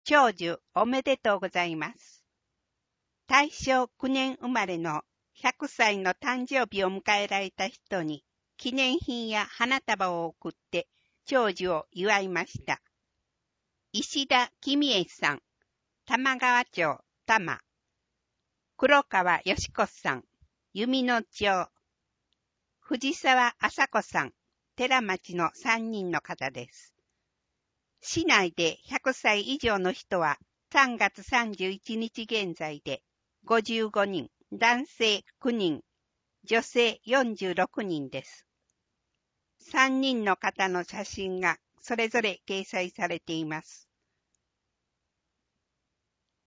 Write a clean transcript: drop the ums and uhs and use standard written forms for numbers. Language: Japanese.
長寿おめでとうございます。大正9年生まれの100歳の誕生日を迎えられた人に記念品や花束を贈って長寿を祝いました。石田公恵さん、玉川町多摩。黒川よし子さん、弓野町。藤沢麻子さん、寺町の3人の方です。市内で100歳以上の人は3月31日現在で55人、男性9人、女性46人です。3人の方の写真がそれぞれ掲載されています。